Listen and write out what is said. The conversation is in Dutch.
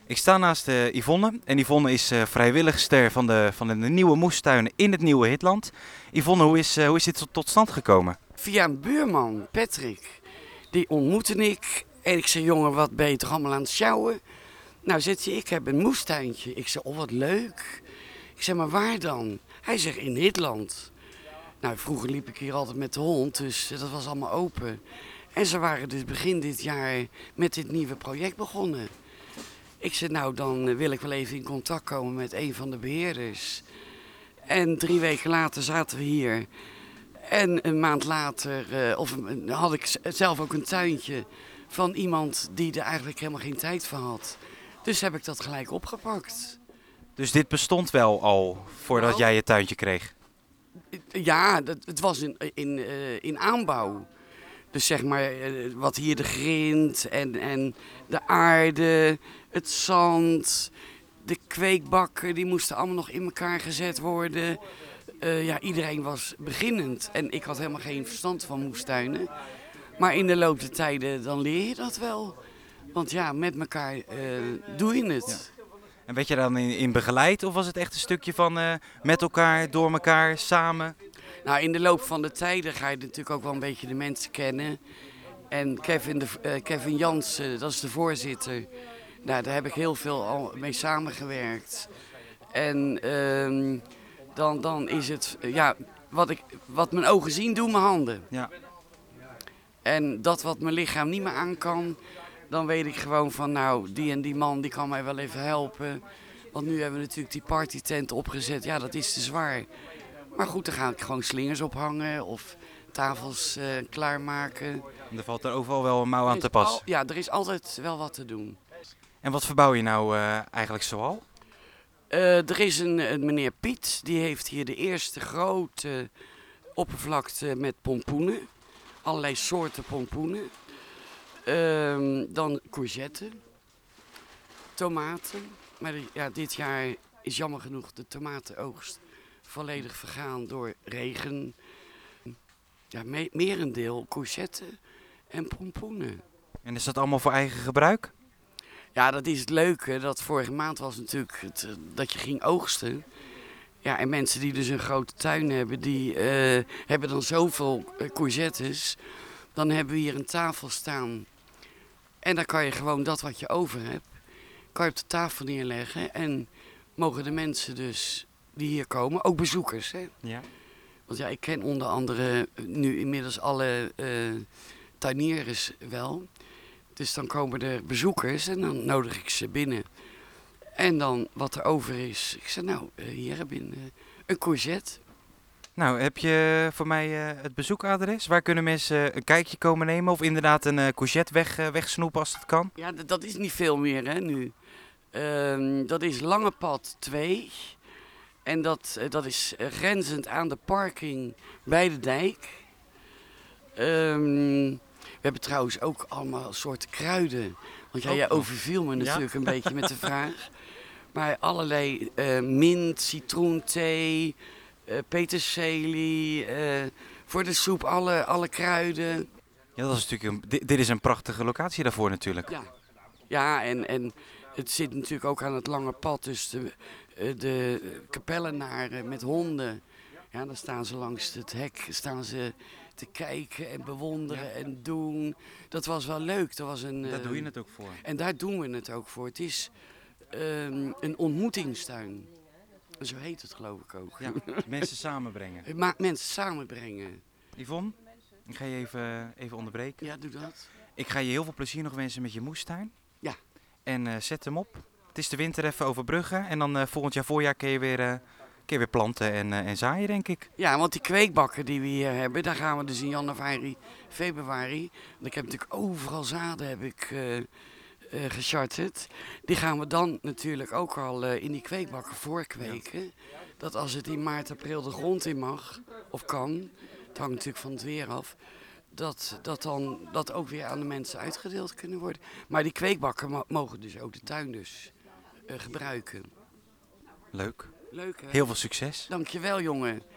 Ik sta naast Yvonne en Yvonne is vrijwilligster van de nieuwe moestuinen in het nieuwe Hitland. Yvonne, hoe is dit tot stand gekomen? Via een buurman, Patrick, die ontmoette ik. En ik zei, jongen, wat ben je toch allemaal aan het sjouwen? Nou, zegt hij, ik heb een moestuintje. Ik zei, oh, wat leuk. Ik zei, maar waar dan? Hij zegt, in Hitland. Nou, vroeger liep ik hier altijd met de hond, dus dat was allemaal open. En ze waren dus begin dit jaar met dit nieuwe project begonnen. Ik zei, nou, dan wil ik wel even in contact komen met een van de beheerders. En 3 weken later zaten we hier. En een maand later had ik zelf ook een tuintje van iemand die er eigenlijk helemaal geen tijd voor had. Dus heb ik dat gelijk opgepakt. Dus dit bestond wel al voordat Nou, jij je tuintje kreeg? Ja, het was in aanbouw. Dus zeg maar, wat hier de grind en de aarde, het zand, de kweekbakken, die moesten allemaal nog in elkaar gezet worden. Ja, iedereen was beginnend en ik had helemaal geen verstand van moestuinen. Maar in de loop der tijden, dan leer je dat wel. Want ja, met elkaar doe je het. En werd je dan in begeleid of was het echt een stukje van met elkaar, door elkaar, samen? Nou, in de loop van de tijden ga je natuurlijk ook wel een beetje de mensen kennen. En Kevin Jansen, dat is de voorzitter. Nou, daar heb ik heel veel al mee samengewerkt. En dan is het, ja, wat mijn ogen zien, doen mijn handen. Ja. En dat wat mijn lichaam niet meer aan kan, dan weet ik gewoon van nou, die en die man die kan mij wel even helpen. Want nu hebben we natuurlijk die partytent opgezet. Ja, dat is te zwaar. Maar goed, dan ga ik gewoon slingers ophangen of tafels klaarmaken. En er valt er overal wel een mouw aan te pas. Ja, er is altijd wel wat te doen. En wat verbouw je nou eigenlijk zoal? Er is een meneer Piet, die heeft hier de eerste grote oppervlakte met pompoenen. Allerlei soorten pompoenen. Dan courgetten, tomaten. Maar ja, dit jaar is jammer genoeg de tomatenoogst volledig vergaan door regen. Ja, merendeel courgetten en pompoenen. En is dat allemaal voor eigen gebruik? Ja, dat is het leuke. Dat vorige maand was natuurlijk dat je ging oogsten. Ja, en mensen die dus een grote tuin hebben, die hebben dan zoveel courgettes. Dan hebben we hier een tafel staan. En dan kan je gewoon dat wat je over hebt, kan je op de tafel neerleggen. En mogen de mensen dus die hier komen, ook bezoekers. Hè? Ja. Want ja, ik ken onder andere nu inmiddels alle tuiniers wel. Dus dan komen er bezoekers en dan nodig ik ze binnen. En dan wat er over is, ik zeg nou, hier heb je een courgette. Nou, heb je voor mij het bezoekadres? Waar kunnen mensen een kijkje komen nemen of inderdaad een courgette wegsnoepen als dat kan? Ja, dat is niet veel meer hè, nu. Dat is Langepad 2. En dat is grenzend aan de parking bij de dijk. We hebben trouwens ook allemaal soorten kruiden. Want ja, jij overviel me natuurlijk een beetje met de vraag. Maar allerlei mint, citroenthee, peterselie, voor de soep alle kruiden. Ja, dat is natuurlijk dit is een prachtige locatie daarvoor natuurlijk. Ja, en het zit natuurlijk ook aan het lange pad. Dus de kapellenaren met honden, ja, dan staan ze langs het hek, staan ze te kijken en bewonderen en doen. Dat was wel leuk. Daar doe je het ook voor. En daar doen we het ook voor. Het is een ontmoetingstuin. Zo heet het geloof ik ook. Ja, mensen samenbrengen. Mensen samenbrengen. Yvonne, ik ga je even onderbreken. Ja, doe dat. Ik ga je heel veel plezier nog wensen met je moestuin. Ja. En zet hem op. Het is de winter even overbruggen. En dan volgend jaar voorjaar kun je weer planten en zaaien, denk ik. Ja, want die kweekbakken die we hier hebben, daar gaan we dus in januari, februari. Want ik heb natuurlijk overal zaden heb ik gecharterd. Die gaan we dan natuurlijk ook al in die kweekbakken voorkweken. Ja. Dat als het in maart, april de grond in mag, of kan, het hangt natuurlijk van het weer af, dat ook weer aan de mensen uitgedeeld kunnen worden. Maar die kweekbakken mogen dus ook de tuin dus gebruiken. Leuk. Leuk hè? Heel veel succes. Dankjewel jongen.